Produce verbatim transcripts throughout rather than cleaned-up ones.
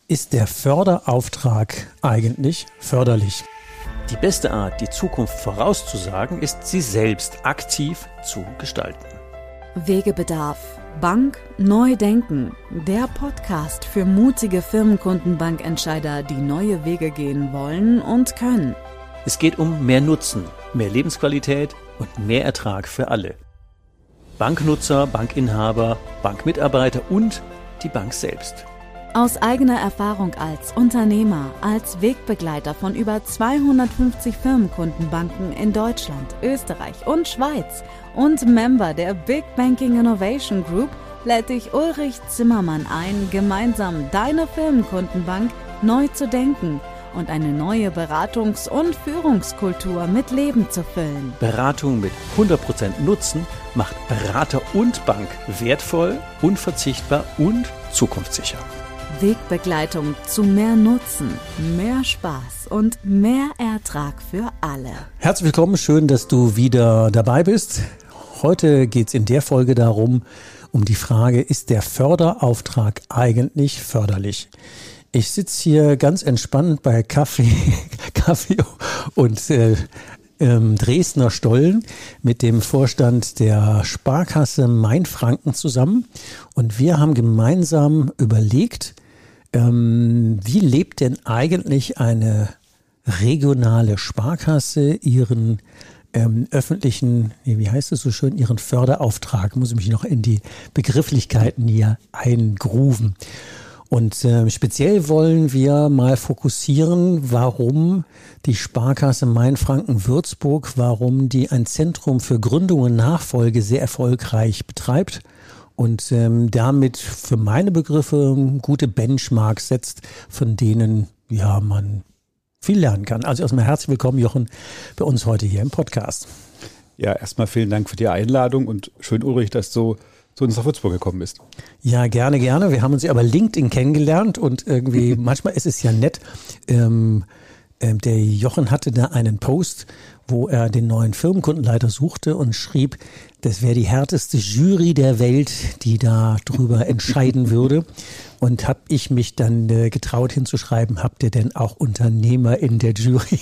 Ist der Förderauftrag eigentlich förderlich? Die beste Art, die Zukunft vorauszusagen, ist, sie selbst aktiv zu gestalten. Wegebedarf. Bank neu denken. Der Podcast für mutige Firmenkundenbankentscheider, die neue Wege gehen wollen und können. Es geht um mehr Nutzen, mehr Lebensqualität und mehr Ertrag für alle. Banknutzer, Bankinhaber, Bankmitarbeiter und die Bank selbst. Aus eigener Erfahrung als Unternehmer, als Wegbegleiter von über zweihundertfünfzig Firmenkundenbanken in Deutschland, Österreich und Schweiz und Member der Big Banking Innovation Group lädt dich Ulrich Zimmermann ein, gemeinsam deine Firmenkundenbank neu zu denken und eine neue Beratungs- und Führungskultur mit Leben zu füllen. Beratung mit hundert Prozent Nutzen macht Berater und Bank wertvoll, unverzichtbar und zukunftssicher. Wegbegleitung zu mehr Nutzen, mehr Spaß und mehr Ertrag für alle. Herzlich willkommen, schön, dass du wieder dabei bist. Heute geht es in der Folge darum, um die Frage, ist der Förderauftrag eigentlich förderlich? Ich sitze hier ganz entspannt bei Kaffee, Kaffee und äh, ähm, Dresdner Stollen mit dem Vorstand der Sparkasse Mainfranken zusammen. Und wir haben gemeinsam überlegt, ähm, wie lebt denn eigentlich eine regionale Sparkasse ihren ähm, öffentlichen, wie heißt es so schön, ihren Förderauftrag, muss ich mich noch in die Begrifflichkeiten hier eingrooven. Und äh, speziell wollen wir mal fokussieren, warum die Sparkasse Mainfranken-Würzburg, warum die ein Zentrum für Gründung und Nachfolge sehr erfolgreich betreibt und ähm, damit für meine Begriffe gute Benchmarks setzt, von denen ja man viel lernen kann. Also erstmal herzlich willkommen, Jochen, bei uns heute hier im Podcast. Ja, erstmal vielen Dank für die Einladung und schön, Ulrich, dass du zu uns nach Würzburg gekommen bist. Ja, gerne, gerne. Wir haben uns ja aber LinkedIn kennengelernt und irgendwie, manchmal ist es ja nett. Ähm, ähm, der Jochen hatte da einen Post, wo er den neuen Firmenkundenleiter suchte und schrieb, das wäre die härteste Jury der Welt, die da drüber entscheiden würde. Und habe ich mich dann äh, getraut hinzuschreiben, habt ihr denn auch Unternehmer in der Jury?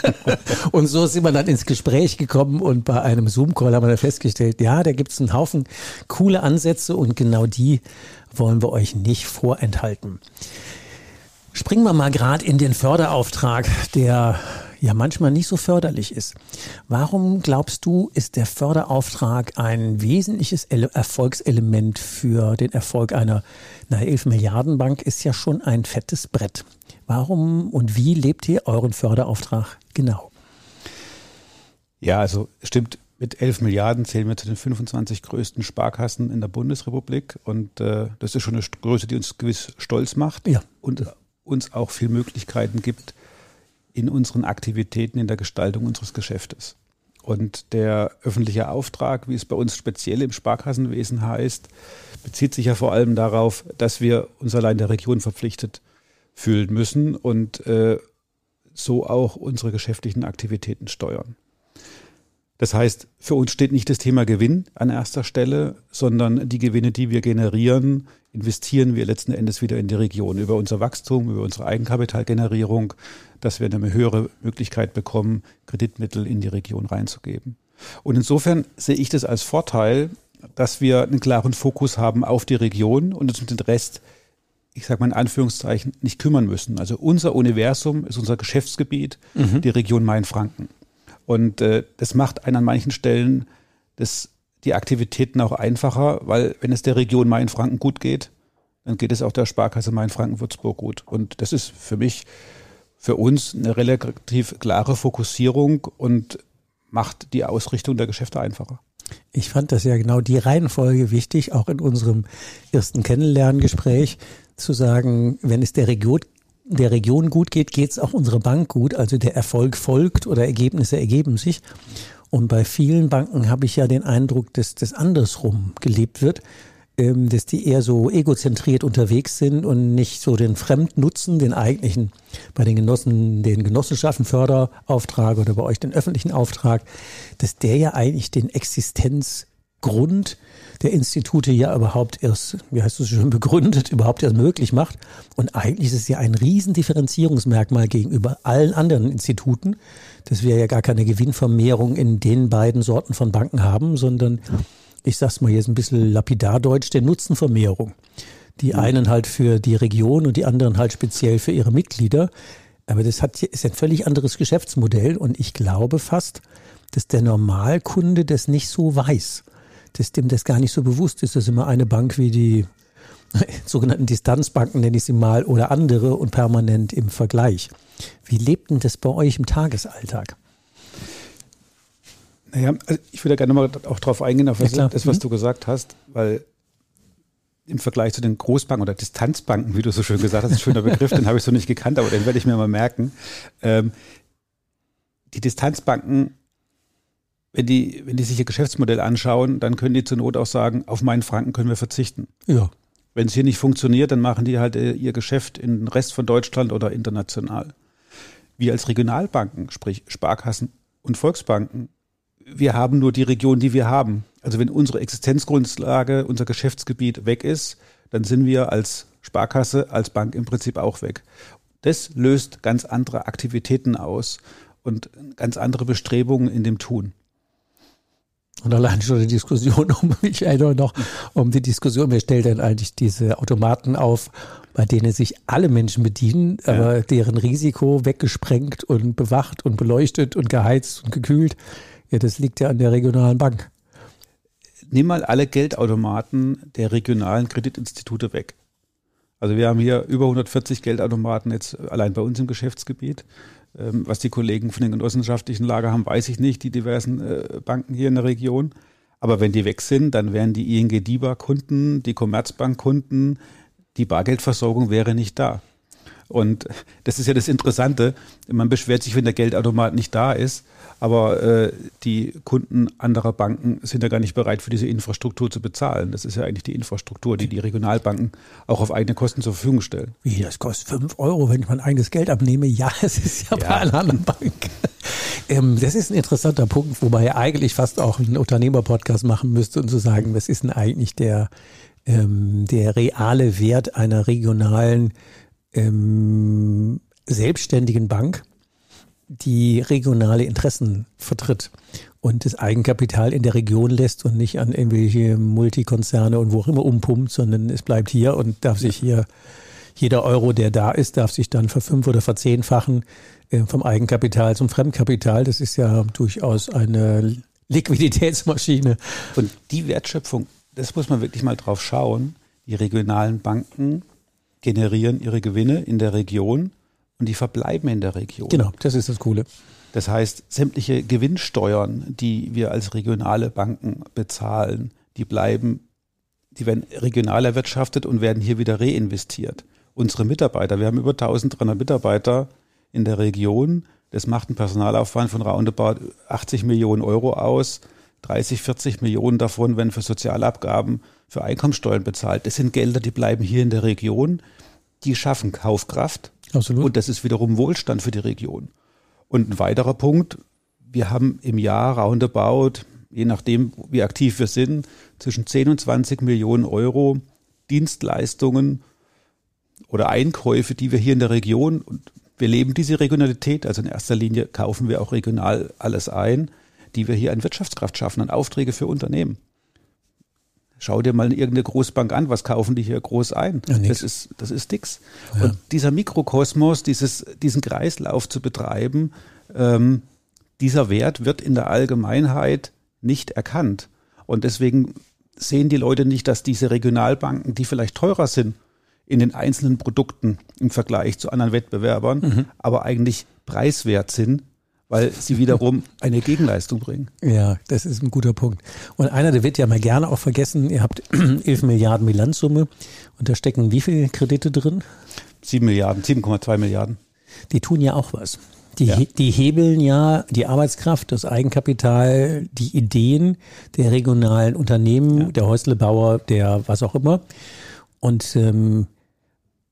Und so sind wir dann ins Gespräch gekommen und bei einem Zoom-Call haben wir dann festgestellt, ja, da gibt es einen Haufen coole Ansätze und genau die wollen wir euch nicht vorenthalten. Springen wir mal gerade in den Förderauftrag, der ja manchmal nicht so förderlich ist. Warum glaubst du, ist der Förderauftrag ein wesentliches Erfolgselement für den Erfolg einer, einer elf Milliarden Bank? Ist ja schon ein fettes Brett. Warum und wie lebt ihr euren Förderauftrag genau? Ja, also stimmt, mit elf Milliarden zählen wir zu den fünfundzwanzig größten Sparkassen in der Bundesrepublik und äh, das ist schon eine Größe, die uns gewiss stolz macht, ja, und uns auch viel Möglichkeiten gibt in unseren Aktivitäten, in der Gestaltung unseres Geschäftes. Und der öffentliche Auftrag, wie es bei uns speziell im Sparkassenwesen heißt, bezieht sich ja vor allem darauf, dass wir uns allein der Region verpflichtet fühlen müssen und äh, so auch unsere geschäftlichen Aktivitäten steuern. Das heißt, für uns steht nicht das Thema Gewinn an erster Stelle, sondern die Gewinne, die wir generieren, investieren wir letzten Endes wieder in die Region über unser Wachstum, über unsere Eigenkapitalgenerierung, dass wir eine höhere Möglichkeit bekommen, Kreditmittel in die Region reinzugeben. Und insofern sehe ich das als Vorteil, dass wir einen klaren Fokus haben auf die Region und uns um den Rest, ich sage mal in Anführungszeichen, nicht kümmern müssen. Also unser Universum ist unser Geschäftsgebiet, mhm. die Region Mainfranken. Und äh, das macht einen an manchen Stellen das, die Aktivitäten auch einfacher, weil wenn es der Region Mainfranken gut geht, dann geht es auch der Sparkasse Mainfranken-Würzburg gut. Und das ist für mich, für uns eine relativ klare Fokussierung und macht die Ausrichtung der Geschäfte einfacher. Ich fand das ja genau die Reihenfolge wichtig, auch in unserem ersten Kennenlerngespräch, zu sagen, wenn es der Region der Region gut geht, geht es auch unserer Bank gut. Also der Erfolg folgt oder Ergebnisse ergeben sich. Und bei vielen Banken habe ich ja den Eindruck, dass das andersrum gelebt wird, ähm, dass die eher so egozentriert unterwegs sind und nicht so den Fremdnutzen, den eigentlichen, bei den Genossen, den Genossenschaften Förderauftrag oder bei euch den öffentlichen Auftrag, dass der ja eigentlich den Existenz Grund der Institute ja überhaupt erst, wie heißt es schon, begründet, überhaupt erst möglich macht. Und eigentlich ist es ja ein Riesendifferenzierungsmerkmal gegenüber allen anderen Instituten, dass wir ja gar keine Gewinnvermehrung in den beiden Sorten von Banken haben, sondern, ich sag's mal jetzt ein bisschen lapidardeutsch, der Nutzenvermehrung. Die einen halt für die Region und die anderen halt speziell für ihre Mitglieder. Aber das hat, ist ein völlig anderes Geschäftsmodell und ich glaube fast, dass der Normalkunde das nicht so weiß. Dass dem das gar nicht so bewusst ist, dass immer eine Bank wie die sogenannten Distanzbanken, nenne ich sie mal, oder andere und permanent im Vergleich. Wie lebt denn das bei euch im Tagesalltag? Naja, also ich würde gerne mal auch darauf eingehen, auf was, ja, das, was mhm. du gesagt hast, weil im Vergleich zu den Großbanken oder Distanzbanken, wie du so schön gesagt hast, ein schöner Begriff, den habe ich so nicht gekannt, aber den werde ich mir mal merken. Ähm, die Distanzbanken, Wenn die, wenn die sich ihr Geschäftsmodell anschauen, dann können die zur Not auch sagen, auf meinen Franken können wir verzichten. Ja. Wenn es hier nicht funktioniert, dann machen die halt ihr Geschäft in den Rest von Deutschland oder international. Wir als Regionalbanken, sprich Sparkassen und Volksbanken, wir haben nur die Region, die wir haben. Also wenn unsere Existenzgrundlage, unser Geschäftsgebiet weg ist, dann sind wir als Sparkasse, als Bank im Prinzip auch weg. Das löst ganz andere Aktivitäten aus und ganz andere Bestrebungen in dem Tun. Und allein schon die Diskussion um, ich erinnere noch, um die Diskussion, wer stellt denn eigentlich diese Automaten auf, bei denen sich alle Menschen bedienen, ja. aber deren Risiko weggesprengt und bewacht und beleuchtet und geheizt und gekühlt, ja, das liegt ja an der regionalen Bank. Nimm mal alle Geldautomaten der regionalen Kreditinstitute weg. Also wir haben hier über hundertvierzig Geldautomaten jetzt allein bei uns im Geschäftsgebiet. Was die Kollegen von den genossenschaftlichen Lager haben, weiß ich nicht, die diversen äh, Banken hier in der Region. Aber wenn die weg sind, dann wären die I N G-DIBA-Kunden, die Commerzbank-Kunden, die Bargeldversorgung wäre nicht da. Und das ist ja das Interessante, man beschwert sich, wenn der Geldautomat nicht da ist, aber äh, die Kunden anderer Banken sind ja gar nicht bereit, für diese Infrastruktur zu bezahlen. Das ist ja eigentlich die Infrastruktur, die die Regionalbanken auch auf eigene Kosten zur Verfügung stellen. Wie, das kostet fünf Euro, wenn ich mein eigenes Geld abnehme? Ja, es ist ja, ja bei einer anderen Bank. ähm, das ist ein interessanter Punkt, wobei ihr eigentlich fast auch einen Unternehmerpodcast machen müsste, um zu sagen, was ist denn eigentlich der, ähm, der reale Wert einer regionalen ähm, selbstständigen Bank, die regionale Interessen vertritt und das Eigenkapital in der Region lässt und nicht an irgendwelche Multikonzerne und wo auch immer umpumpt, sondern es bleibt hier und darf sich hier, jeder Euro, der da ist, darf sich dann verfünf- oder verzehnfachen äh, vom Eigenkapital zum Fremdkapital. Das ist ja durchaus eine Liquiditätsmaschine. Und die Wertschöpfung, das muss man wirklich mal drauf schauen. Die regionalen Banken generieren ihre Gewinne in der Region und die verbleiben in der Region. Genau, das ist das Coole. Das heißt, sämtliche Gewinnsteuern, die wir als regionale Banken bezahlen, die bleiben, die werden regional erwirtschaftet und werden hier wieder reinvestiert. Unsere Mitarbeiter, wir haben über dreizehnhundert Mitarbeiter in der Region, das macht einen Personalaufwand von roundabout achtzig Millionen Euro aus, dreißig, vierzig Millionen davon werden für Sozialabgaben, für Einkommensteuern bezahlt. Das sind Gelder, die bleiben hier in der Region, die schaffen Kaufkraft. Absolut. Und das ist wiederum Wohlstand für die Region. Und ein weiterer Punkt, wir haben im Jahr roundabout, je nachdem wie aktiv wir sind, zwischen zehn und zwanzig Millionen Euro Dienstleistungen oder Einkäufe, die wir hier in der Region, und wir leben diese Regionalität, also in erster Linie kaufen wir auch regional alles ein, die wir hier an Wirtschaftskraft schaffen, an Aufträge für Unternehmen. Schau dir mal irgendeine Großbank an, was kaufen die hier groß ein? Ja, das ist, das ist nix. Ja. Und dieser Mikrokosmos, dieses, diesen Kreislauf zu betreiben, ähm, dieser Wert wird in der Allgemeinheit nicht erkannt. Und deswegen sehen die Leute nicht, dass diese Regionalbanken, die vielleicht teurer sind in den einzelnen Produkten im Vergleich zu anderen Wettbewerbern, mhm. aber eigentlich preiswert sind, weil sie wiederum eine Gegenleistung bringen. Ja, das ist ein guter Punkt. Und einer, der wird ja mal gerne auch vergessen, ihr habt elf Milliarden Bilanzsumme und da stecken wie viele Kredite drin? sieben Milliarden, sieben Komma zwei Milliarden. Die tun ja auch was. Die, ja. die hebeln ja die Arbeitskraft, das Eigenkapital, die Ideen der regionalen Unternehmen, ja. der Häuslebauer, der was auch immer. Und ähm,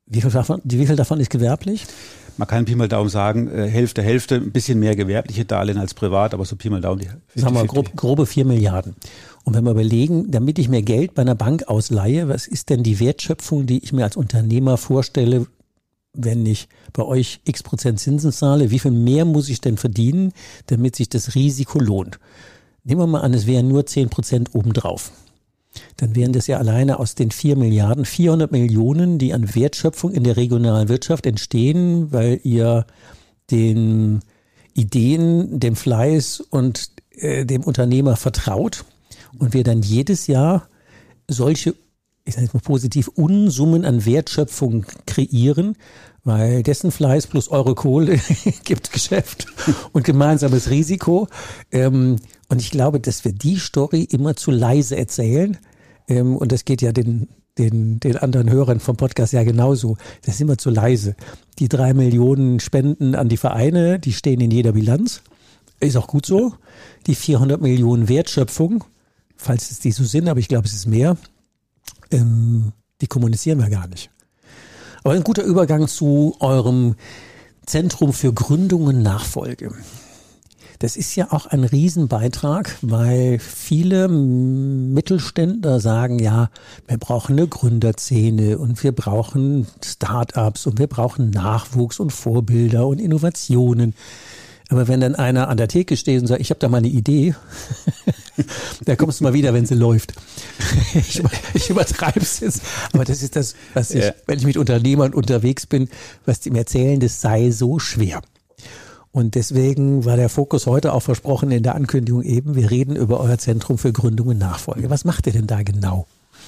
Wie viel davon, wie viel davon ist gewerblich? Man kann Pi mal Daumen sagen, äh, Hälfte, Hälfte, ein bisschen mehr gewerbliche Darlehen als privat, aber so Pi mal Daumen. Die Sagen wir grob, grobe vier Milliarden. Und wenn wir überlegen, damit ich mir Geld bei einer Bank ausleihe, was ist denn die Wertschöpfung, die ich mir als Unternehmer vorstelle, wenn ich bei euch x Prozent Zinsen zahle? Wie viel mehr muss ich denn verdienen, damit sich das Risiko lohnt? Nehmen wir mal an, es wären nur zehn Prozent obendrauf. Dann wären das ja alleine aus den vier Milliarden vierhundert Millionen, die an Wertschöpfung in der regionalen Wirtschaft entstehen, weil ihr den Ideen, dem Fleiß und äh, dem Unternehmer vertraut und wir dann jedes Jahr solche, ich sage jetzt mal positiv, Unsummen an Wertschöpfung kreieren, weil dessen Fleiß plus eure Kohle gibt Geschäft und gemeinsames Risiko. Ähm, und ich glaube, dass wir die Story immer zu leise erzählen. Ähm, und das geht ja den, den, den anderen Hörern vom Podcast ja genauso. Das ist immer zu leise. Die drei Millionen Spenden an die Vereine, die stehen in jeder Bilanz. Ist auch gut so. Die vierhundert Millionen Wertschöpfung, falls es die so sind, aber ich glaube, es ist mehr, ähm, die kommunizieren wir gar nicht. Aber ein guter Übergang zu eurem Zentrum für Gründung und Nachfolge. Das ist ja auch ein Riesenbeitrag, weil viele Mittelständler sagen, ja, wir brauchen eine Gründerszene und wir brauchen Start-ups und wir brauchen Nachwuchs und Vorbilder und Innovationen. Aber wenn dann einer an der Theke steht und sagt, ich habe da mal eine Idee, da kommst du mal wieder, wenn sie läuft. Ich, ich übertreibe es jetzt, aber das ist das, was ich, ja. wenn ich mit Unternehmern unterwegs bin, was die mir erzählen, das sei so schwer. Und deswegen war der Fokus heute auch versprochen in der Ankündigung eben, wir reden über euer Zentrum für Gründung und Nachfolge. Was macht ihr denn da genau?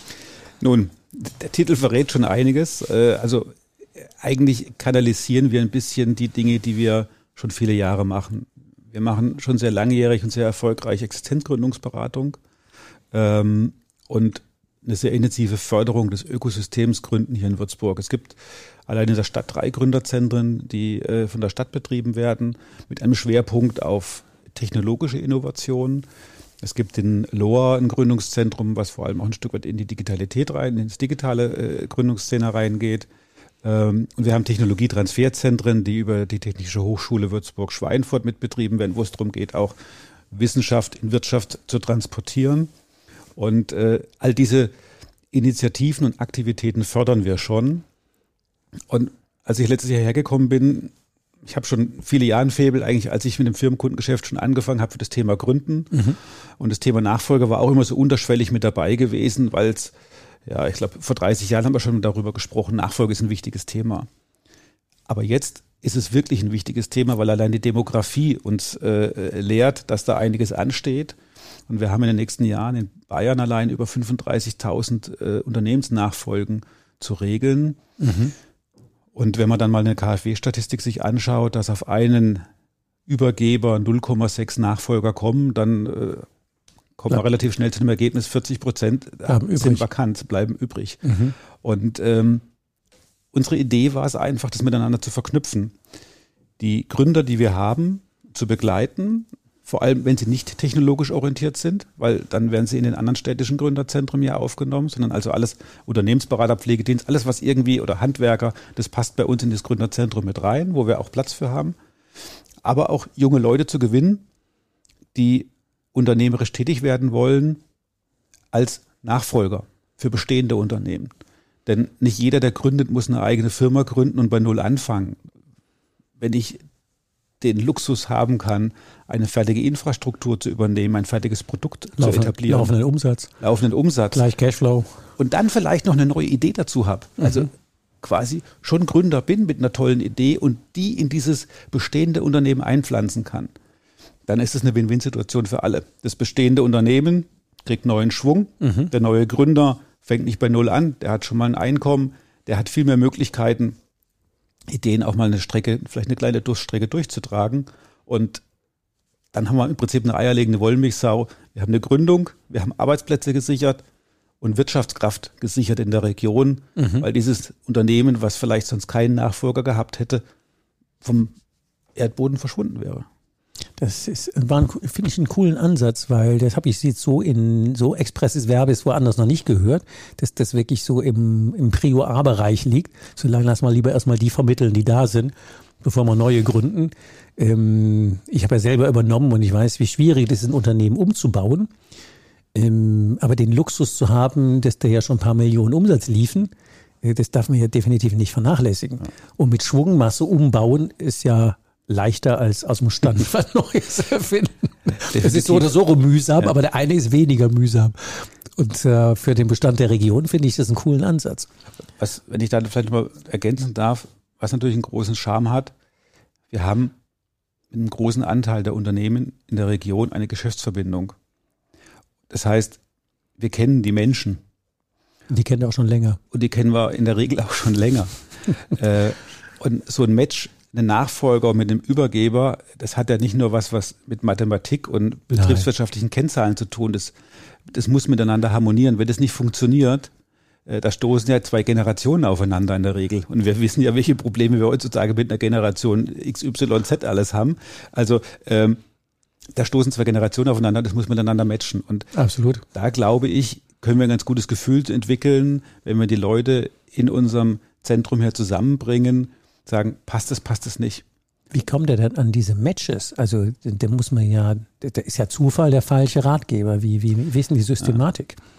Nun, der Titel verrät schon einiges. Also eigentlich kanalisieren wir ein bisschen die Dinge, die wir schon viele Jahre machen. Wir machen schon sehr langjährig und sehr erfolgreich Existenzgründungsberatung ähm, und eine sehr intensive Förderung des Ökosystems Gründen hier in Würzburg. Es gibt allein in der Stadt drei Gründerzentren, die äh, von der Stadt betrieben werden, mit einem Schwerpunkt auf technologische Innovationen. Es gibt in Lohr ein Gründungszentrum, was vor allem auch ein Stück weit in die Digitalität rein, ins digitale äh, Gründungsszene reingeht. Und wir haben Technologietransferzentren, die über die Technische Hochschule Würzburg-Schweinfurt mitbetrieben werden, wo es darum geht, auch Wissenschaft in Wirtschaft zu transportieren. Und äh, all diese Initiativen und Aktivitäten fördern wir schon. Und als ich letztes Jahr hergekommen bin, ich habe schon viele Jahre ein Faible, eigentlich als ich mit dem Firmenkundengeschäft schon angefangen habe für das Thema Gründen. Mhm. Und das Thema Nachfolger war auch immer so unterschwellig mit dabei gewesen, weil es Ja, ich glaube, vor dreißig Jahren haben wir schon darüber gesprochen, Nachfolge ist ein wichtiges Thema. Aber jetzt ist es wirklich ein wichtiges Thema, weil allein die Demografie uns äh, lehrt, dass da einiges ansteht. Und wir haben in den nächsten Jahren in Bayern allein über fünfunddreißigtausend äh, Unternehmensnachfolgen zu regeln. Mhm. Und wenn man dann mal eine K f W-Statistik sich anschaut, dass auf einen Übergeber null Komma sechs Nachfolger kommen, dann äh, kommt man ja relativ schnell zu dem Ergebnis, vierzig Prozent sind vakant, bleiben übrig. Mhm. Und ähm, unsere Idee war es einfach, das miteinander zu verknüpfen. Die Gründer, die wir haben, zu begleiten, vor allem wenn sie nicht technologisch orientiert sind, weil dann werden sie in den anderen städtischen Gründerzentren ja aufgenommen, sondern also alles Unternehmensberater, Pflegedienst, alles was irgendwie, oder Handwerker, das passt bei uns in das Gründerzentrum mit rein, wo wir auch Platz für haben. Aber auch junge Leute zu gewinnen, die unternehmerisch tätig werden wollen als Nachfolger für bestehende Unternehmen. Denn nicht jeder, der gründet, muss eine eigene Firma gründen und bei Null anfangen. Wenn ich den Luxus haben kann, eine fertige Infrastruktur zu übernehmen, ein fertiges Produkt Laufen, zu etablieren. Laufenden Umsatz. Laufenden Umsatz. Gleich Cashflow. Und dann vielleicht noch eine neue Idee dazu habe. Also mhm. quasi schon Gründer bin mit einer tollen Idee und die in dieses bestehende Unternehmen einpflanzen kann. Dann ist es eine Win-Win-Situation für alle. Das bestehende Unternehmen kriegt neuen Schwung. Mhm. Der neue Gründer fängt nicht bei Null an. Der hat schon mal ein Einkommen. Der hat viel mehr Möglichkeiten, Ideen auch mal eine Strecke, vielleicht eine kleine Durststrecke durchzutragen. Und dann haben wir im Prinzip eine eierlegende Wollmilchsau. Wir haben eine Gründung, wir haben Arbeitsplätze gesichert und Wirtschaftskraft gesichert in der Region, mhm. weil dieses Unternehmen, was vielleicht sonst keinen Nachfolger gehabt hätte, vom Erdboden verschwunden wäre. Das ist, finde ich, einen coolen Ansatz, weil das habe ich jetzt so in so expresses Verbis woanders noch nicht gehört, dass das wirklich so im, im Prio-A-Bereich liegt. Solange lassen wir lieber erstmal die vermitteln, die da sind, bevor wir neue gründen. Ähm, ich habe ja selber übernommen und ich weiß, wie schwierig es ist, ein Unternehmen umzubauen. Ähm, aber den Luxus zu haben, dass da ja schon ein paar Millionen Umsatz liefen, äh, das darf man ja definitiv nicht vernachlässigen. Ja. Und mit Schwungmasse umbauen ist ja leichter als aus dem Stand was Neues erfinden. Es ist so oder so mühsam, ja. aber der eine ist weniger mühsam. Und äh, für den Bestand der Region finde ich das einen coolen Ansatz. Was, wenn ich da vielleicht mal ergänzen darf, was natürlich einen großen Charme hat, wir haben mit einem großen Anteil der Unternehmen in der Region eine Geschäftsverbindung. Das heißt, wir kennen die Menschen. Die kennen wir auch schon länger. Und die kennen wir in der Regel auch schon länger. äh, und so ein Match, einen Nachfolger mit einem Übergeber, das hat ja nicht nur was, was mit Mathematik und betriebswirtschaftlichen Nein. Kennzahlen zu tun. Das, das muss miteinander harmonieren. Wenn das nicht funktioniert, äh, da stoßen ja zwei Generationen aufeinander in der Regel. Und wir wissen ja, welche Probleme wir heutzutage mit einer Generation X Y Z alles haben. Also ähm, da stoßen zwei Generationen aufeinander, das muss miteinander matchen. Und absolut. Da glaube ich, können wir ein ganz gutes Gefühl entwickeln, wenn wir die Leute in unserem Zentrum hier zusammenbringen, sagen, passt es, passt es nicht. Wie kommt er denn an diese Matches? Also da muss man ja, da ist ja Zufall der falsche Ratgeber. Wie, wie, wie ist denn die Systematik? Ja.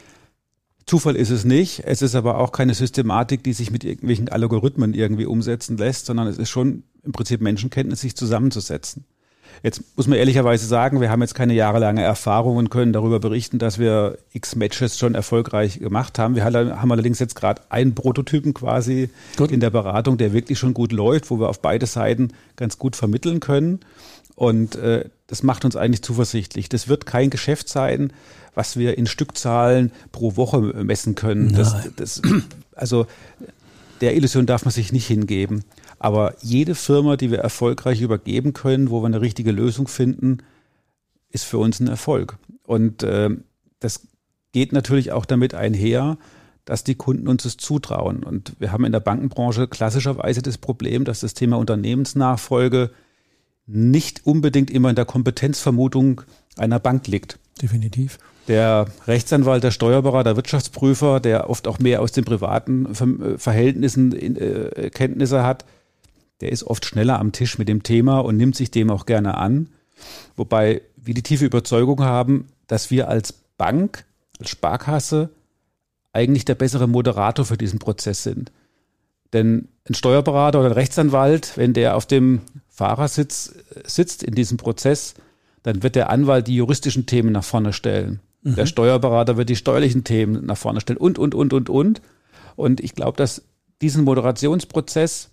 Zufall ist es nicht. Es ist aber auch keine Systematik, die sich mit irgendwelchen Algorithmen irgendwie umsetzen lässt, sondern es ist schon im Prinzip Menschenkenntnis, sich zusammenzusetzen. Jetzt muss man ehrlicherweise sagen, wir haben jetzt keine jahrelange Erfahrung und können darüber berichten, dass wir x Matches schon erfolgreich gemacht haben. Wir haben allerdings jetzt gerade einen Prototypen quasi gut. in der Beratung, der wirklich schon gut läuft, wo wir auf beide Seiten ganz gut vermitteln können. Und äh, das macht uns eigentlich zuversichtlich. Das wird kein Geschäft sein, was wir in Stückzahlen pro Woche messen können. Das, das, also der Illusion darf man sich nicht hingeben. Aber jede Firma, die wir erfolgreich übergeben können, wo wir eine richtige Lösung finden, ist für uns ein Erfolg. Und äh, das geht natürlich auch damit einher, dass die Kunden uns das zutrauen. Und wir haben in der Bankenbranche klassischerweise das Problem, dass das Thema Unternehmensnachfolge nicht unbedingt immer in der Kompetenzvermutung einer Bank liegt. Definitiv. Der Rechtsanwalt, der Steuerberater, der Wirtschaftsprüfer, der oft auch mehr aus den privaten Verhältnissen äh, Kenntnisse hat, der ist oft schneller am Tisch mit dem Thema und nimmt sich dem auch gerne an. Wobei wir die tiefe Überzeugung haben, dass wir als Bank, als Sparkasse eigentlich der bessere Moderator für diesen Prozess sind. Denn ein Steuerberater oder ein Rechtsanwalt, wenn der auf dem Fahrersitz sitzt in diesem Prozess, dann wird der Anwalt die juristischen Themen nach vorne stellen. Mhm. Der Steuerberater wird die steuerlichen Themen nach vorne stellen und, und, und, und, und. Und ich glaube, dass diesen Moderationsprozess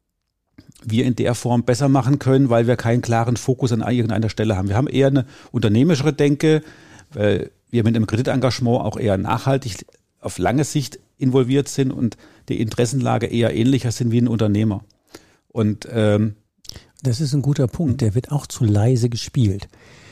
wir in der Form besser machen können, weil wir keinen klaren Fokus an irgendeiner Stelle haben. Wir haben eher eine unternehmerischere Denke, weil wir mit einem Kreditengagement auch eher nachhaltig auf lange Sicht involviert sind und die Interessenlage eher ähnlicher sind wie ein Unternehmer. Und ähm, das ist ein guter Punkt, der wird auch zu leise gespielt.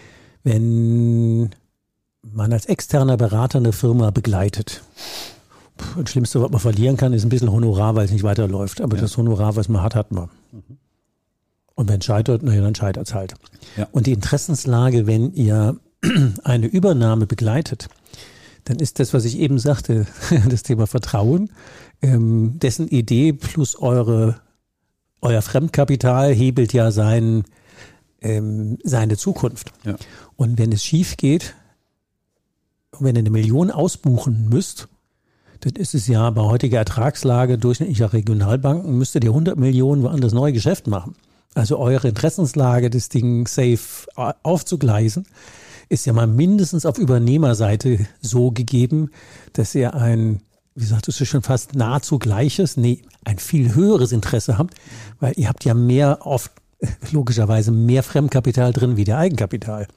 Wenn man als externer Berater eine Firma begleitet, das Schlimmste, was man verlieren kann, ist ein bisschen Honorar, weil es nicht weiterläuft. Aber ja. das Honorar, was man hat, hat man. Mhm. Und wenn es scheitert, naja, dann scheitert es halt. Ja. Und die Interessenslage, wenn ihr eine Übernahme begleitet, dann ist das, was ich eben sagte, das Thema Vertrauen, ähm, dessen Idee plus eure, euer Fremdkapital hebelt ja sein, ähm, seine Zukunft. Ja. Und wenn es schief geht, wenn ihr eine Million ausbuchen müsst, dann ist es ja bei heutiger Ertragslage durchschnittlicher Regionalbanken, müsstet ihr hundert Millionen woanders neue Geschäft machen. Also eure Interessenslage, das Ding safe aufzugleisen, ist ja mal mindestens auf Übernehmerseite so gegeben, dass ihr ein, wie sagtest du schon fast, nahezu gleiches, nee, ein viel höheres Interesse habt, weil ihr habt ja mehr, oft logischerweise mehr Fremdkapital drin wie der Eigenkapital.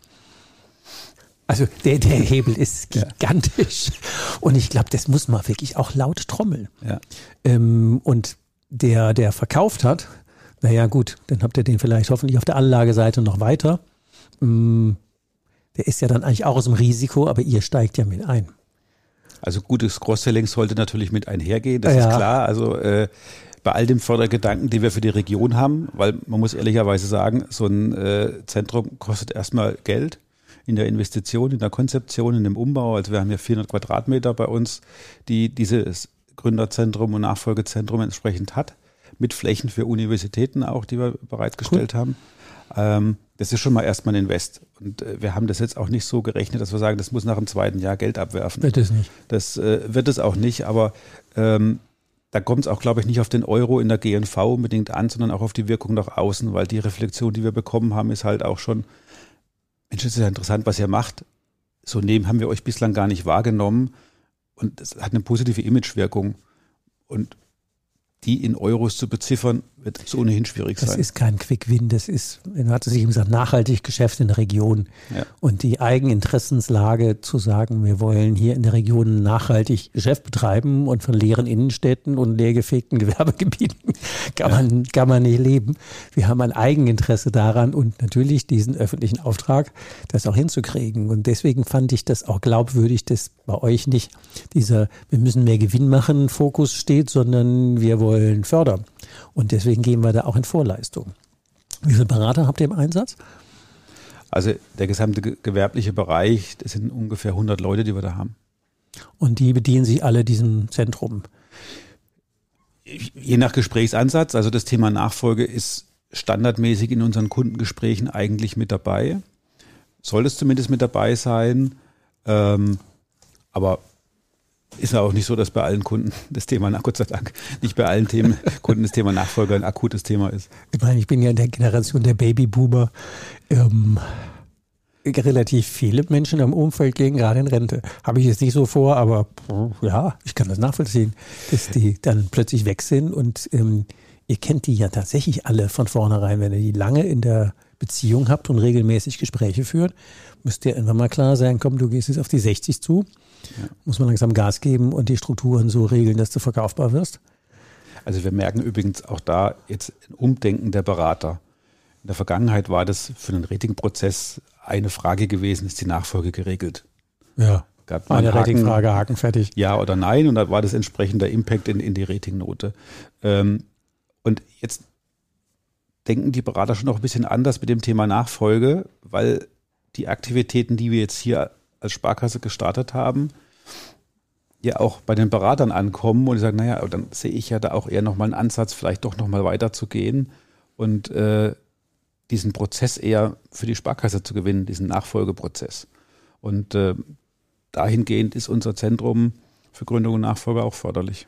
Also der, der Hebel ist gigantisch. Ja. Und ich glaube, das muss man wirklich auch laut trommeln. Ja. Ähm, und der, der verkauft hat, naja gut, dann habt ihr den vielleicht hoffentlich auf der Anlageseite noch weiter. Ähm, der ist ja dann eigentlich auch aus dem Risiko, aber ihr steigt ja mit ein. Also gutes Cross-Selling sollte natürlich mit einhergehen, das ja. ist klar. Also äh, bei all dem Fördergedanken, die wir für die Region haben, weil man muss ehrlicherweise sagen, so ein äh, Zentrum kostet erstmal Geld in der Investition, in der Konzeption, in dem Umbau. Also wir haben ja vierhundert Quadratmeter bei uns, die dieses Gründerzentrum und Nachfolgezentrum entsprechend hat, mit Flächen für Universitäten auch, die wir bereitgestellt cool. haben. Ähm, das ist schon mal erstmal ein Invest. Und äh, wir haben das jetzt auch nicht so gerechnet, dass wir sagen, das muss nach dem zweiten Jahr Geld abwerfen. Wird es nicht. Das äh, wird es auch nicht, aber ähm, da kommt es auch, glaube ich, nicht auf den Euro in der G N V unbedingt an, sondern auch auf die Wirkung nach außen, weil die Reflexion, die wir bekommen haben, ist halt auch schon, Mensch, das ist ja interessant, was ihr macht. So neben haben wir euch bislang gar nicht wahrgenommen und das hat eine positive Imagewirkung. Und die in Euros zu beziffern, wird so ohnehin schwierig sein. Das ist kein Quick-Win, das ist, man hat es sich gesagt, nachhaltig Geschäft in der Region. Ja. Und die Eigeninteressenslage zu sagen, wir wollen hier in der Region nachhaltig Geschäft betreiben und von leeren Innenstädten und leergefegten Gewerbegebieten kann, ja. man, kann man nicht leben. Wir haben ein Eigeninteresse daran und natürlich diesen öffentlichen Auftrag, das auch hinzukriegen. Und deswegen fand ich das auch glaubwürdig, dass bei euch nicht dieser, wir müssen mehr Gewinn machen, Fokus steht, sondern wir wollen wollen fördern. Und deswegen gehen wir da auch in Vorleistung. Wie viele Berater habt ihr im Einsatz? Also der gesamte gewerbliche Bereich, das sind ungefähr hundert Leute, die wir da haben. Und die bedienen sich alle diesem Zentrum? Je nach Gesprächsansatz. Also das Thema Nachfolge ist standardmäßig in unseren Kundengesprächen eigentlich mit dabei. Soll es zumindest mit dabei sein. Ähm, aber ist ja auch nicht so, dass bei allen Kunden das Thema, Gott sei Dank, nicht bei allen Themen, Kunden das Thema Nachfolger ein akutes Thema ist. Ich meine, ich bin ja in der Generation der Babyboomer. Ähm, relativ viele Menschen im Umfeld gehen gerade in Rente. Habe ich jetzt nicht so vor, aber ja, ich kann das nachvollziehen, dass die dann plötzlich weg sind. Und ähm, ihr kennt die ja tatsächlich alle von vornherein. Wenn ihr die lange in der Beziehung habt und regelmäßig Gespräche führt, müsst ihr irgendwann mal klar sein, komm, du gehst jetzt auf die sechzig zu. Ja. Muss man langsam Gas geben und die Strukturen so regeln, dass du verkaufbar wirst? Also wir merken übrigens auch da jetzt ein Umdenken der Berater. In der Vergangenheit war das für den Ratingprozess eine Frage gewesen, ist die Nachfolge geregelt? Ja, gab eine Ratingfrage, Haken fertig. Ja oder nein, und da war das entsprechend der Impact in, in die Ratingnote. Ähm, und jetzt denken die Berater schon noch ein bisschen anders mit dem Thema Nachfolge, weil die Aktivitäten, die wir jetzt hier als Sparkasse gestartet haben, ja auch bei den Beratern ankommen und die sagen, naja, dann sehe ich ja da auch eher nochmal einen Ansatz, vielleicht doch nochmal weiter zu gehen und äh, diesen Prozess eher für die Sparkasse zu gewinnen, diesen Nachfolgeprozess. Und äh, dahingehend ist unser Zentrum für Gründung und Nachfolge auch förderlich.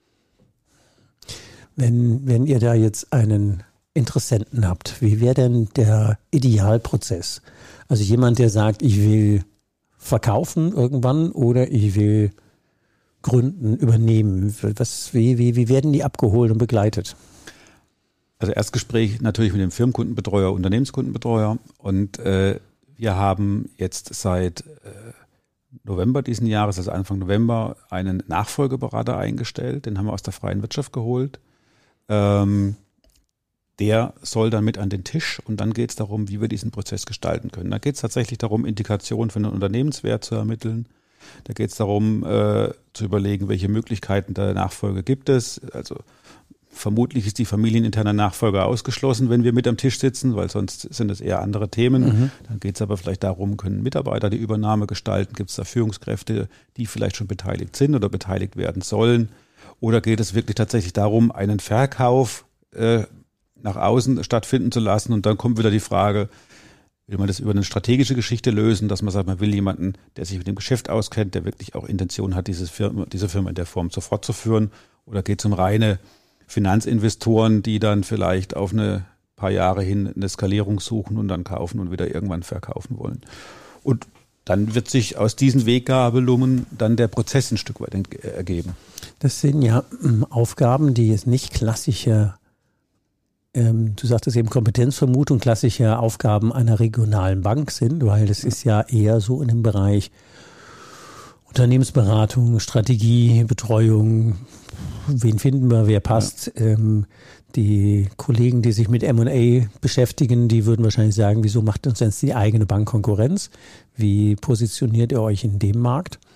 Wenn, wenn ihr da jetzt einen Interessenten habt, wie wäre denn der Idealprozess? Also jemand, der sagt, ich will verkaufen irgendwann oder ich will gründen, übernehmen. Was, wie, wie, wie werden die abgeholt und begleitet? Also Erstgespräch natürlich mit dem Firmenkundenbetreuer, Unternehmenskundenbetreuer und äh, wir haben jetzt seit äh, November diesen Jahres, also Anfang November, einen Nachfolgeberater eingestellt, den haben wir aus der freien Wirtschaft geholt. Ähm, Der soll dann mit an den Tisch und dann geht es darum, wie wir diesen Prozess gestalten können. Da geht es tatsächlich darum, Indikationen für den Unternehmenswert zu ermitteln. Da geht es darum, äh, zu überlegen, welche Möglichkeiten der Nachfolge gibt es. Also vermutlich ist die familieninterne Nachfolge ausgeschlossen, wenn wir mit am Tisch sitzen, weil sonst sind es eher andere Themen. Mhm. Dann geht es aber vielleicht darum, können Mitarbeiter die Übernahme gestalten? Gibt es da Führungskräfte, die vielleicht schon beteiligt sind oder beteiligt werden sollen? Oder geht es wirklich tatsächlich darum, einen Verkauf äh, nach außen stattfinden zu lassen und dann kommt wieder die Frage, will man das über eine strategische Geschichte lösen, dass man sagt, man will jemanden, der sich mit dem Geschäft auskennt, der wirklich auch Intention hat, diese Firma, diese Firma in der Form so fortzuführen, oder geht es um reine Finanzinvestoren, die dann vielleicht auf eine paar Jahre hin eine Skalierung suchen und dann kaufen und wieder irgendwann verkaufen wollen. Und dann wird sich aus diesen Weggabelungen dann der Prozess ein Stück weit ergeben. Das sind ja Aufgaben, die jetzt nicht klassische Ähm, du sagtest eben Kompetenzvermutung, klassische Aufgaben einer regionalen Bank sind, weil das ist ja eher so in dem Bereich Unternehmensberatung, Strategie, Betreuung, wen finden wir, wer passt. Ja. Ähm, die Kollegen, die sich mit M und A beschäftigen, die würden wahrscheinlich sagen, wieso macht uns jetzt die eigene Bank Konkurrenz? Wie positioniert ihr euch in dem Markt?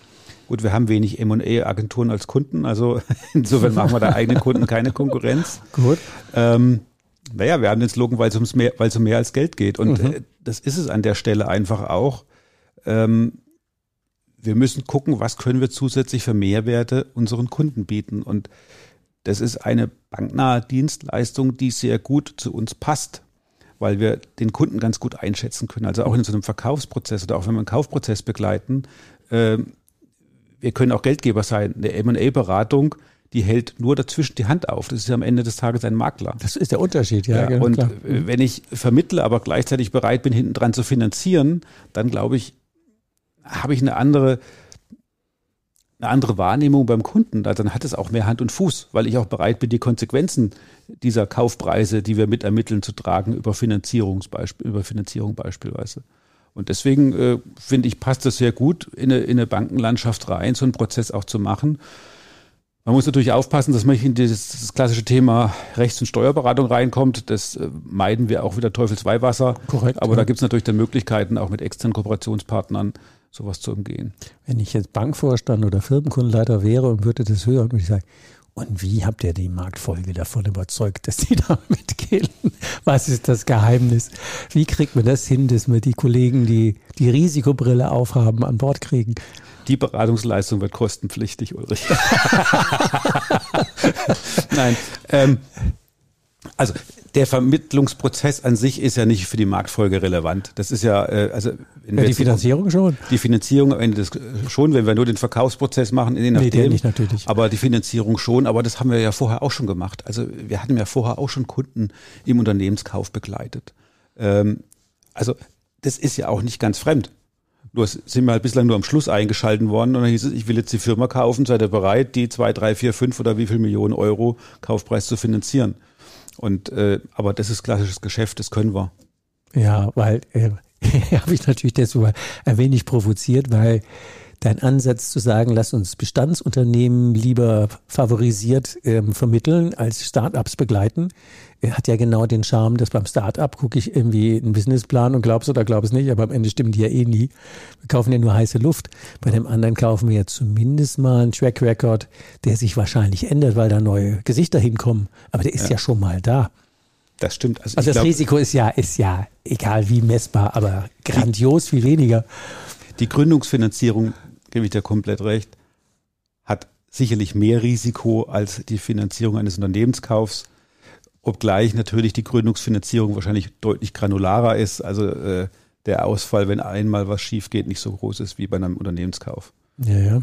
Gut, wir haben wenig M und A-Agenturen als Kunden, also insofern machen wir da eigenen Kunden keine Konkurrenz. Gut. Ähm, naja, wir haben den Slogan, weil es ums mehr, weil es um mehr als Geld geht. Und mhm. äh, das ist es an der Stelle einfach auch. Ähm, wir müssen gucken, was können wir zusätzlich für Mehrwerte unseren Kunden bieten. Und das ist eine banknahe Dienstleistung, die sehr gut zu uns passt, weil wir den Kunden ganz gut einschätzen können. Also auch in so einem Verkaufsprozess oder auch wenn wir einen Kaufprozess begleiten. Äh, wir können auch Geldgeber sein. Eine M und A-Beratung, die hält nur dazwischen die Hand auf. Das ist ja am Ende des Tages ein Makler. Das ist der Unterschied, ja. ja genau, und klar. wenn ich vermittle, aber gleichzeitig bereit bin, hinten dran zu finanzieren, dann glaube ich, habe ich eine andere, eine andere Wahrnehmung beim Kunden. Also dann hat es auch mehr Hand und Fuß, weil ich auch bereit bin, die Konsequenzen dieser Kaufpreise, die wir mitermitteln, zu tragen über Finanzierungsbeispiel, über Finanzierung beispielsweise. Und deswegen äh, finde ich, passt das sehr gut in eine, in eine Bankenlandschaft rein, so einen Prozess auch zu machen. Man muss natürlich aufpassen, dass man nicht in dieses das klassische Thema Rechts- und Steuerberatung reinkommt. Das äh, meiden wir auch wieder Teufelsweihwasser. Korrekt. Aber ja. da gibt es natürlich dann Möglichkeiten, auch mit externen Kooperationspartnern sowas zu umgehen. Wenn ich jetzt Bankvorstand oder Firmenkundenleiter wäre und würde das hören, würde ich sagen, und wie habt ihr die Marktfolge davon überzeugt, dass die da mitgehen? Was ist das Geheimnis? Wie kriegt man das hin, dass wir die Kollegen, die die Risikobrille aufhaben, an Bord kriegen? Die Beratungsleistung wird kostenpflichtig, Ulrich. Nein, ähm, also der Vermittlungsprozess an sich ist ja nicht für die Marktfolge relevant. Das ist ja, äh, also ja, die Finanzierung schon. Die Finanzierung am Ende des, schon, wenn wir nur den Verkaufsprozess machen, je nachdem. Nee, der nicht natürlich. Aber die Finanzierung schon, aber das haben wir ja vorher auch schon gemacht. Also wir hatten ja vorher auch schon Kunden im Unternehmenskauf begleitet. Ähm, also das ist ja auch nicht ganz fremd. Nur sind wir halt bislang nur am Schluss eingeschalten worden und dann hieß es, ich will jetzt die Firma kaufen, seid ihr bereit, die zwei, drei, vier, fünf oder wie viel Millionen Euro Kaufpreis zu finanzieren? Und äh, aber das ist klassisches Geschäft, das können wir. Ja, weil äh, habe ich natürlich deswegen ein wenig provoziert, weil dein Ansatz zu sagen, lass uns Bestandsunternehmen lieber favorisiert ähm, vermitteln als Startups begleiten, äh, hat ja genau den Charme, dass beim Startup gucke ich irgendwie einen Businessplan und glaub's oder glaub es nicht, aber am Ende stimmen die ja eh nie. Wir kaufen ja nur heiße Luft. Bei dem anderen kaufen wir ja zumindest mal einen Track Record, der sich wahrscheinlich ändert, weil da neue Gesichter hinkommen. Aber der ist ja, ja schon mal da. Das stimmt. Also, also das glaub, Risiko ist ja, ist ja egal wie messbar, aber grandios viel weniger. Die Gründungsfinanzierung, gebe ich dir komplett recht, hat sicherlich mehr Risiko als die Finanzierung eines Unternehmenskaufs, obgleich natürlich die Gründungsfinanzierung wahrscheinlich deutlich granularer ist, also äh, der Ausfall, wenn einmal was schief geht, nicht so groß ist wie bei einem Unternehmenskauf. Ja, ja.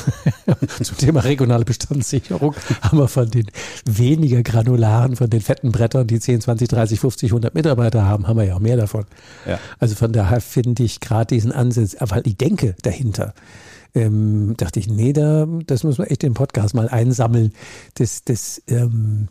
Zum Thema regionale Bestandssicherung haben wir von den weniger granularen, von den fetten Brettern, die zehn, zwanzig, dreißig, fünfzig, hundert Mitarbeiter haben, haben wir ja auch mehr davon. Ja. Also von daher finde ich gerade diesen Ansatz, weil die Denke dahinter, ähm, dachte ich, nee, da, das müssen wir echt im Podcast mal einsammeln. Das, das, ähm,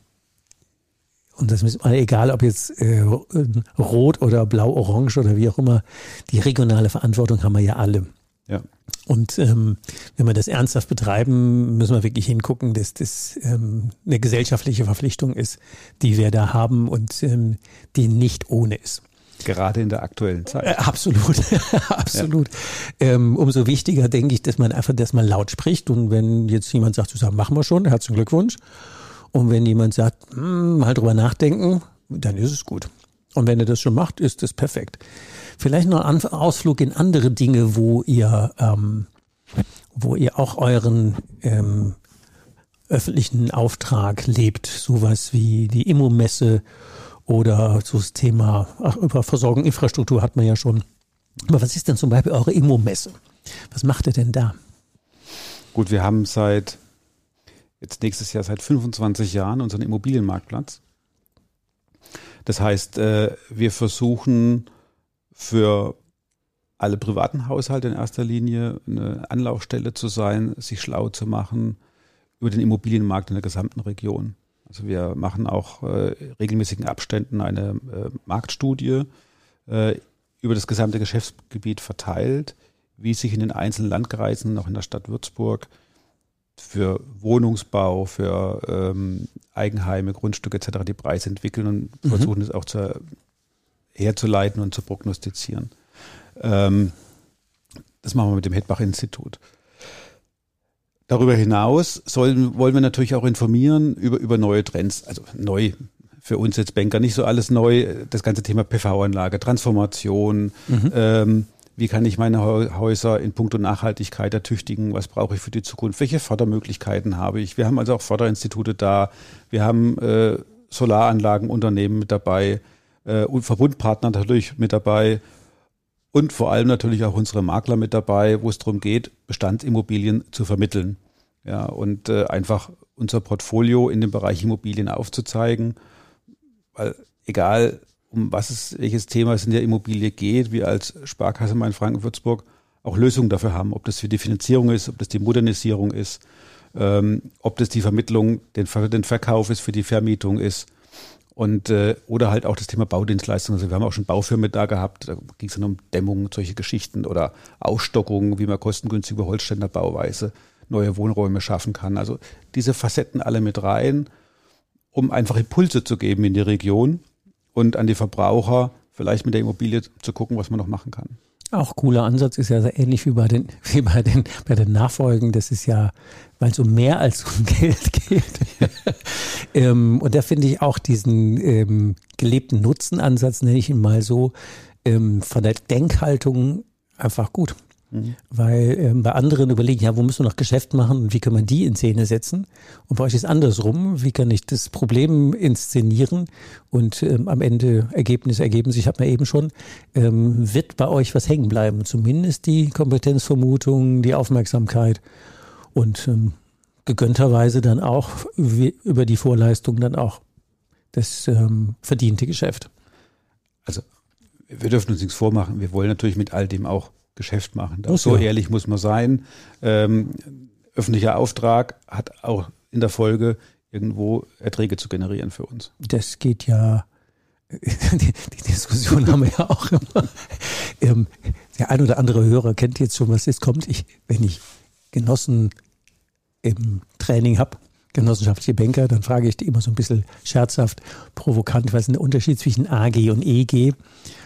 und das ist mal egal, ob jetzt äh, rot oder blau-orange oder wie auch immer, die regionale Verantwortung haben wir ja alle. Ja. Und ähm, wenn wir das ernsthaft betreiben, müssen wir wirklich hingucken, dass das ähm, eine gesellschaftliche Verpflichtung ist, die wir da haben und ähm, die nicht ohne ist. Gerade in der aktuellen Zeit. Äh, absolut, absolut. Ja. Ähm, umso wichtiger denke ich, dass man einfach, dass man laut spricht und wenn jetzt jemand sagt, zusammen machen wir schon, herzlichen Glückwunsch. Und wenn jemand sagt, mal drüber nachdenken, dann ist es gut. Und wenn er das schon macht, ist das perfekt. Vielleicht noch ein Ausflug in andere Dinge, wo ihr, ähm, wo ihr auch euren ähm, öffentlichen Auftrag lebt. Sowas wie die Immo-Messe oder so das Thema, ach, über Versorgung, Infrastruktur hat man ja schon. Aber was ist denn zum Beispiel eure Immo-Messe? Was macht ihr denn da? Gut, wir haben seit, jetzt nächstes Jahr seit fünfundzwanzig Jahren unseren Immobilienmarktplatz. Das heißt, wir versuchen für alle privaten Haushalte in erster Linie eine Anlaufstelle zu sein, sich schlau zu machen über den Immobilienmarkt in der gesamten Region. Also wir machen auch äh, regelmäßigen Abständen eine äh, Marktstudie äh, über das gesamte Geschäftsgebiet verteilt, wie sich in den einzelnen Landkreisen, auch in der Stadt Würzburg, für Wohnungsbau, für ähm, Eigenheime, Grundstücke et cetera die Preise entwickeln und mhm. versuchen es auch zu, herzuleiten und zu prognostizieren. Ähm, das machen wir mit dem Hedbach-Institut. darüber hinaus sollen, wollen wir natürlich auch informieren über, über neue Trends. Also neu, für uns jetzt Banker nicht so alles neu. Das ganze Thema P V-Anlage, Transformation, mhm. ähm, wie kann ich meine Häuser in puncto Nachhaltigkeit ertüchtigen? Was brauche ich für die Zukunft? Welche Fördermöglichkeiten habe ich? Wir haben also auch Förderinstitute da. Wir haben äh, Solaranlagenunternehmen mit dabei äh, und Verbundpartner natürlich mit dabei. Und vor allem natürlich auch unsere Makler mit dabei, wo es darum geht, Bestandsimmobilien zu vermitteln. Ja, und äh, einfach unser Portfolio in dem Bereich Immobilien aufzuzeigen. Weil egal, um was es, welches Thema es in der Immobilie geht, wir als Sparkasse Main-Franken-Würzburg auch Lösungen dafür haben. Ob das für die Finanzierung ist, ob das die Modernisierung ist, ähm, ob das die Vermittlung, den, den Verkauf ist, für die Vermietung ist. Und äh, oder halt auch das Thema Baudienstleistungen. Also wir haben auch schon Baufirmen da gehabt, da ging es dann um Dämmung, solche Geschichten oder Ausstockung, wie man kostengünstig über Holzständer Bauweise neue Wohnräume schaffen kann. Also diese Facetten alle mit rein, um einfach Impulse zu geben in die Region und an die Verbraucher vielleicht mit der Immobilie zu gucken, was man noch machen kann. Auch cooler Ansatz ist ja sehr ähnlich wie bei den, wie bei den, bei den Nachfolgen. Das ist ja, weil es um mehr als um Geld geht. ähm, und da finde ich auch diesen ähm, gelebten Nutzenansatz, nenne ich ihn mal so, ähm, von der Denkhaltung einfach gut. Mhm. Weil ähm, bei anderen überlegen, ja, wo müssen wir noch Geschäft machen und wie kann man die in Szene setzen? Und bei euch ist andersrum. Wie kann ich das Problem inszenieren? Und ähm, am Ende Ergebnisse ergeben sich, hat man eben schon, ähm, wird bei euch was hängen bleiben. Zumindest die Kompetenzvermutung, die Aufmerksamkeit und ähm, gegönnterweise dann auch wie, über die Vorleistung dann auch das ähm, verdiente Geschäft. Also wir dürfen uns nichts vormachen. Wir wollen natürlich mit all dem auch Geschäft machen. Auch so ehrlich muss man sein. Ähm, öffentlicher Auftrag hat auch in der Folge irgendwo Erträge zu generieren für uns. Das geht ja, die, die Diskussion haben wir ja auch immer. Ähm, der ein oder andere Hörer kennt jetzt schon, was jetzt kommt. Ich, wenn ich Genossen im Training habe, genossenschaftliche Banker, dann frage ich die immer so ein bisschen scherzhaft, provokant, was ist denn der Unterschied zwischen A G und E G?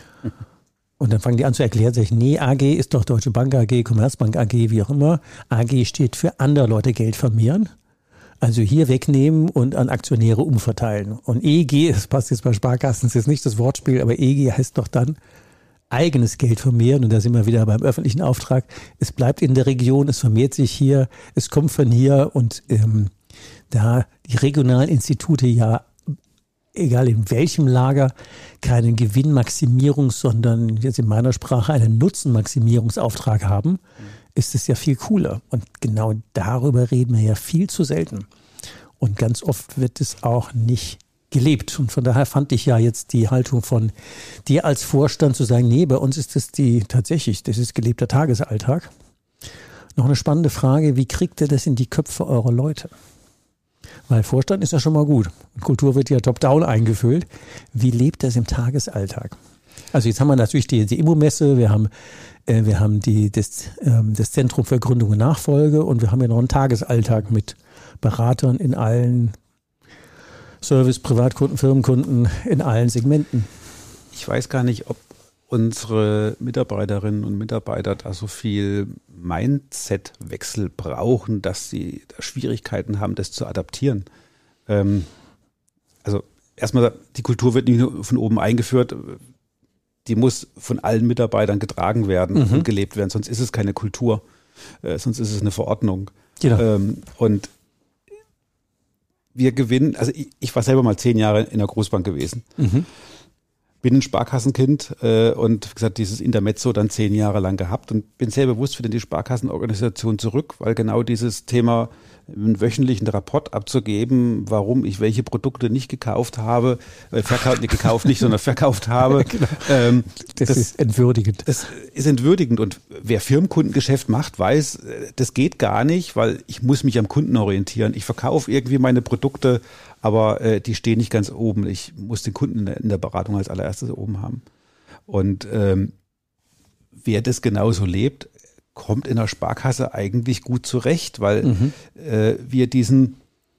Und dann fangen die an zu erklären, sag ich, nee, A G ist doch Deutsche Bank A G, Commerzbank A G, wie auch immer. A G steht für andere Leute Geld vermehren. Also hier wegnehmen und an Aktionäre umverteilen. Und E G, das passt jetzt bei Sparkassen, das ist nicht das Wortspiel, aber E G heißt doch dann eigenes Geld vermehren. Und da sind wir wieder beim öffentlichen Auftrag. Es bleibt in der Region, es vermehrt sich hier, es kommt von hier. Und ähm, da die regionalen Institute ja egal in welchem Lager, keinen Gewinnmaximierungs-, sondern jetzt in meiner Sprache einen Nutzenmaximierungsauftrag haben, mhm. ist es ja viel cooler. Und genau darüber reden wir ja viel zu selten. Und ganz oft wird es auch nicht gelebt. Und von daher fand ich ja jetzt die Haltung von dir als Vorstand zu sagen, nee, bei uns ist das die tatsächlich, das ist gelebter Tagesalltag. Noch eine spannende Frage, wie kriegt ihr das in die Köpfe eurer Leute? Weil Vorstand ist ja schon mal gut. Kultur wird ja top-down eingefüllt. Wie lebt das im Tagesalltag? Also jetzt haben wir natürlich die, die Immomesse, wir haben, äh, wir haben die, das, ähm, das Zentrum für Gründung und Nachfolge und wir haben ja noch einen Tagesalltag mit Beratern in allen Service-, Privatkunden, Firmenkunden, in allen Segmenten. Ich weiß gar nicht, ob unsere Mitarbeiterinnen und Mitarbeiter da so viel Mindset-Wechsel brauchen, dass sie da Schwierigkeiten haben, das zu adaptieren. Ähm, also erstmal, die Kultur wird nicht nur von oben eingeführt, die muss von allen Mitarbeitern getragen werden mhm. und gelebt werden, sonst ist es keine Kultur, äh, sonst ist es eine Verordnung. Genau. Ähm, und wir gewinnen, also ich, ich war selber mal zehn Jahre in der Großbank gewesen. Mhm. Bin ein Sparkassenkind äh, und wie gesagt, dieses Intermezzo dann zehn Jahre lang gehabt und bin sehr bewusst wieder in die Sparkassenorganisation zurück, weil genau dieses Thema, einen wöchentlichen Rapport abzugeben, warum ich welche Produkte nicht gekauft habe, äh, verkauft, nicht gekauft nicht, sondern verkauft habe. Genau. ähm, das, das ist entwürdigend. Das ist entwürdigend und wer Firmenkundengeschäft macht, weiß, das geht gar nicht, weil ich muss mich am Kunden orientieren. Ich verkaufe irgendwie meine Produkte, aber äh, die stehen nicht ganz oben. Ich muss den Kunden in der, in der Beratung als allererstes oben haben. Und ähm, wer das genauso lebt, kommt in der Sparkasse eigentlich gut zurecht, weil mhm. äh, wir diesen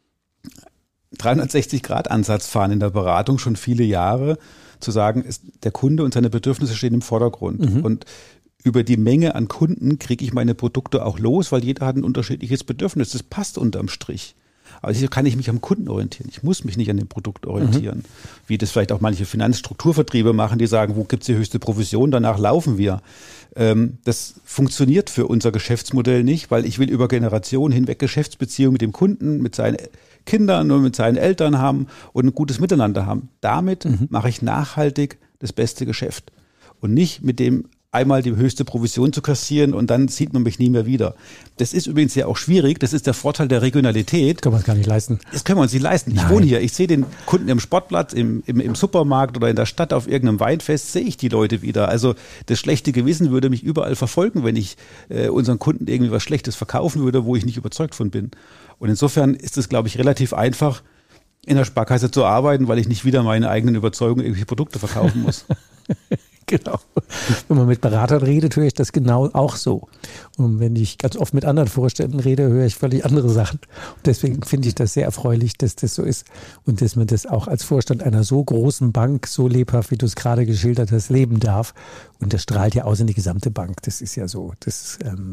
dreihundertsechzig-Grad-Ansatz fahren in der Beratung schon viele Jahre, zu sagen, ist, der Kunde und seine Bedürfnisse stehen im Vordergrund. Mhm. Und über die Menge an Kunden kriege ich meine Produkte auch los, weil jeder hat ein unterschiedliches Bedürfnis. Das passt unterm Strich. Also hier kann ich mich am Kunden orientieren. Ich muss mich nicht an dem Produkt orientieren. Mhm. Wie das vielleicht auch manche Finanzstrukturvertriebe machen, die sagen, wo gibt's die höchste Provision, danach laufen wir. Ähm, das funktioniert für unser Geschäftsmodell nicht, weil ich will über Generationen hinweg Geschäftsbeziehungen mit dem Kunden, mit seinen Kindern und mit seinen Eltern haben und ein gutes Miteinander haben. Damit mhm. mache ich nachhaltig das beste Geschäft. Und nicht mit dem einmal die höchste Provision zu kassieren und dann sieht man mich nie mehr wieder. Das ist übrigens ja auch schwierig. Das ist der Vorteil der Regionalität. Können wir uns gar nicht leisten. Das können wir uns nicht leisten. Nein. Ich wohne hier. Ich sehe den Kunden im Sportplatz, im, im, im Supermarkt oder in der Stadt auf irgendeinem Weinfest, sehe ich die Leute wieder. Also das schlechte Gewissen würde mich überall verfolgen, wenn ich äh, unseren Kunden irgendwie was Schlechtes verkaufen würde, wo ich nicht überzeugt von bin. Und insofern ist es, glaube ich, relativ einfach, in der Sparkasse zu arbeiten, weil ich nicht wieder meine eigenen Überzeugungen irgendwelche Produkte verkaufen muss. Genau. Wenn man mit Beratern redet, höre ich das genau auch so. Und wenn ich ganz oft mit anderen Vorständen rede, höre ich völlig andere Sachen. Und deswegen finde ich das sehr erfreulich, dass das so ist und dass man das auch als Vorstand einer so großen Bank so lebhaft, wie du es gerade geschildert hast, leben darf. Und das strahlt ja aus in die gesamte Bank. Das ist ja so. Das ähm,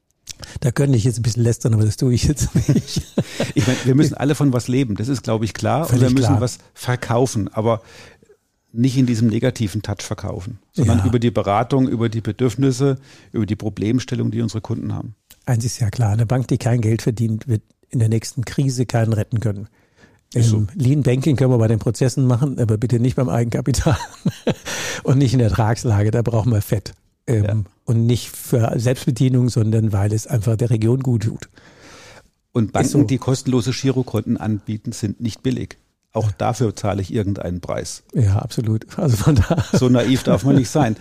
Da könnte ich jetzt ein bisschen lästern, aber das tue ich jetzt nicht. Ich meine, wir müssen alle von was leben. Das ist, glaube ich, klar. Völlig und wir müssen klar. was verkaufen. Aber nicht in diesem negativen Touch verkaufen, sondern ja. über die Beratung, über die Bedürfnisse, über die Problemstellung, die unsere Kunden haben. Eins ist ja klar, eine Bank, die kein Geld verdient, wird in der nächsten Krise keinen retten können. So. Ähm, Lean Banking können wir bei den Prozessen machen, aber bitte nicht beim Eigenkapital und nicht in der Ertragslage, da brauchen wir Fett. Ähm, ja. Und nicht für Selbstbedienung, sondern weil es einfach der Region gut tut. Und Banken, so. die kostenlose Girokonten anbieten, sind nicht billig. Auch dafür zahle ich irgendeinen Preis. Ja, absolut. Also von da so naiv darf man nicht sein.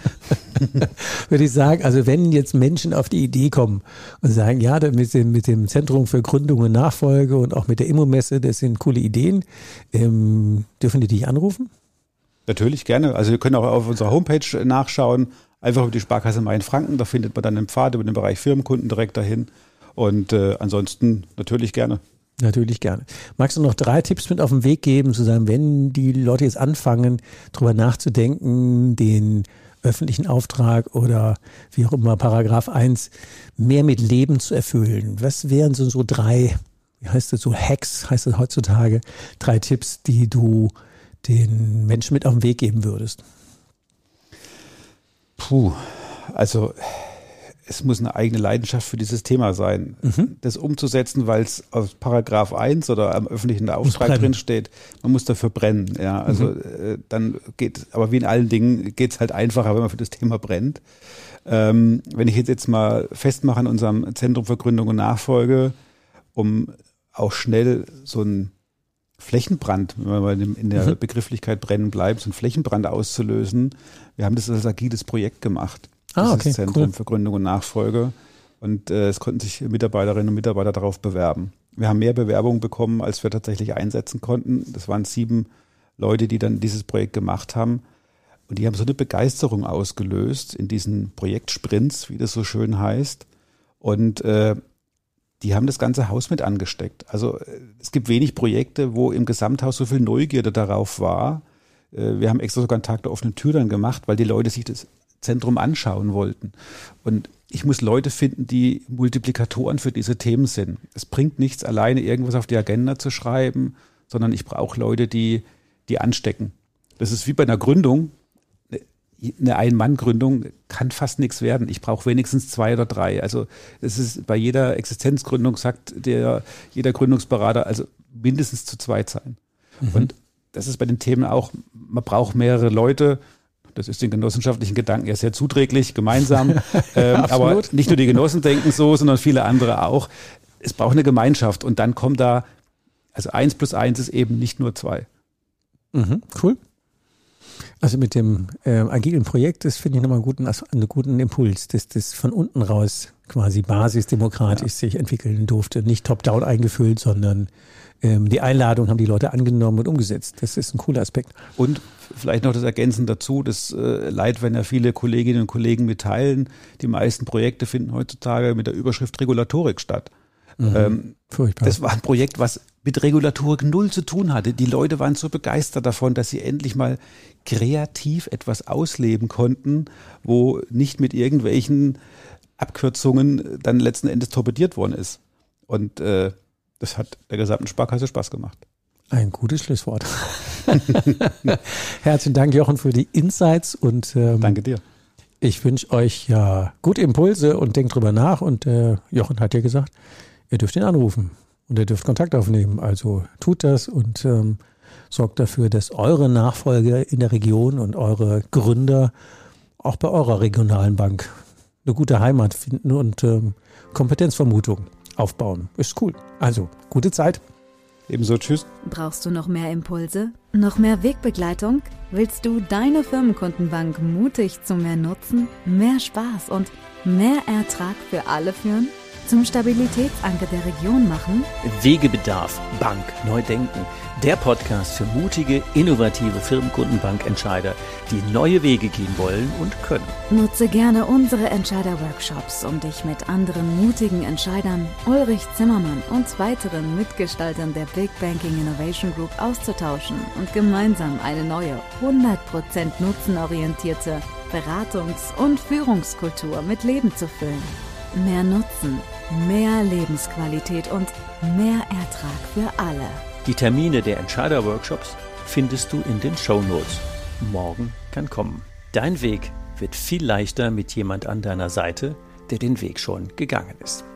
Würde ich sagen, also wenn jetzt Menschen auf die Idee kommen und sagen, ja, mit dem, mit dem Zentrum für Gründung und Nachfolge und auch mit der Immomesse, das sind coole Ideen, ähm, dürfen die dich anrufen? Natürlich, gerne. Also wir können auch auf unserer Homepage nachschauen, einfach über die Sparkasse Mainfranken, da findet man dann einen Pfad über den Bereich Firmenkunden direkt dahin. Und äh, ansonsten natürlich gerne. Natürlich gerne. Magst du noch drei Tipps mit auf den Weg geben, zu sagen, wenn die Leute jetzt anfangen, drüber nachzudenken, den öffentlichen Auftrag oder wie auch immer Paragraph eins mehr mit Leben zu erfüllen? Was wären so, so drei, wie heißt das so, Hacks, heißt das heutzutage, drei Tipps, die du den Menschen mit auf den Weg geben würdest? Puh, also es muss eine eigene Leidenschaft für dieses Thema sein, mhm. das umzusetzen, weil es auf Paragraph eins oder am öffentlichen Auftrag drin steht. Man muss dafür brennen. Ja, also mhm. äh, dann geht, aber wie in allen Dingen geht es halt einfacher, wenn man für das Thema brennt. Ähm, wenn ich jetzt, jetzt mal festmache an unserem Zentrum für Gründung und Nachfolge, um auch schnell so ein Flächenbrand, wenn wir mal in der mhm. Begrifflichkeit brennen bleiben, so einen Flächenbrand auszulösen. Wir haben das als agiles Projekt gemacht. Das ah, okay, ist das Zentrum cool. für Gründung und Nachfolge. Und äh, es konnten sich Mitarbeiterinnen und Mitarbeiter darauf bewerben. Wir haben mehr Bewerbungen bekommen, als wir tatsächlich einsetzen konnten. Das waren sieben Leute, die dann dieses Projekt gemacht haben. Und die haben so eine Begeisterung ausgelöst in diesen Projektsprints, wie das so schön heißt. Und äh, die haben das ganze Haus mit angesteckt. Also es gibt wenig Projekte, wo im Gesamthaus so viel Neugierde darauf war. Äh, wir haben extra sogar einen Tag der offenen Tür dann gemacht, weil die Leute sich das Zentrum anschauen wollten. Und ich muss Leute finden, die Multiplikatoren für diese Themen sind. Es bringt nichts, alleine irgendwas auf die Agenda zu schreiben, sondern ich brauche Leute, die, die anstecken. Das ist wie bei einer Gründung. Eine Ein-Mann-Gründung kann fast nichts werden. Ich brauche wenigstens zwei oder drei. Also es ist bei jeder Existenzgründung, sagt der jeder Gründungsberater, also mindestens zu zweit sein. Mhm. Und das ist bei den Themen auch, man braucht mehrere Leute. Das ist den genossenschaftlichen Gedanken ja sehr zuträglich, gemeinsam. ähm, aber nicht nur die Genossen denken so, sondern viele andere auch. Es braucht eine Gemeinschaft und dann kommt da, also eins plus eins ist eben nicht nur zwei. Mhm, cool. Also mit dem äh, agilen Projekt, das finde ich nochmal einen guten, einen guten Impuls, dass das von unten raus quasi basisdemokratisch ja. sich entwickeln durfte. Nicht top-down eingefüllt, sondern ähm, die Einladung haben die Leute angenommen und umgesetzt. Das ist ein cooler Aspekt. Und vielleicht noch das Ergänzen dazu, das äh, Leid, wenn ja viele Kolleginnen und Kollegen mitteilen, die meisten Projekte finden heutzutage mit der Überschrift Regulatorik statt. Mhm. Ähm, Furchtbar. Das war ein Projekt, was mit Regulatorik null zu tun hatte. Die Leute waren so begeistert davon, dass sie endlich mal kreativ etwas ausleben konnten, wo nicht mit irgendwelchen Abkürzungen dann letzten Endes torpediert worden ist. Und äh, das hat der gesamten Sparkasse Spaß gemacht. Ein gutes Schlusswort. Herzlichen Dank, Jochen, für die Insights. Und ähm, danke dir. Ich wünsche euch ja gute Impulse und denkt drüber nach. Und äh, Jochen hat ja gesagt, ihr dürft ihn anrufen und ihr dürft Kontakt aufnehmen. Also tut das und ähm, sorgt dafür, dass eure Nachfolger in der Region und eure Gründer auch bei eurer regionalen Bank eine gute Heimat finden und ähm, Kompetenzvermutung aufbauen. Ist cool. Also, gute Zeit. Ebenso, tschüss. Brauchst du noch mehr Impulse? Noch mehr Wegbegleitung? Willst du deine Firmenkundenbank mutig zu mehr Nutzen, mehr Spaß und mehr Ertrag für alle führen? Zum Stabilitätsanker der Region machen? Wegebedarf, Bank, neu denken. Der Podcast für mutige, innovative Firmenkundenbankentscheider, die neue Wege gehen wollen und können. Nutze gerne unsere Entscheider-Workshops, um dich mit anderen mutigen Entscheidern, Ulrich Zimmermann und weiteren Mitgestaltern der Big Banking Innovation Group auszutauschen und gemeinsam eine neue, hundert Prozent nutzenorientierte Beratungs- und Führungskultur mit Leben zu füllen. Mehr Nutzen, mehr Lebensqualität und mehr Ertrag für alle. Die Termine der Entscheider-Workshops findest du in den Shownotes. Morgen kann kommen. Dein Weg wird viel leichter mit jemand an deiner Seite, der den Weg schon gegangen ist.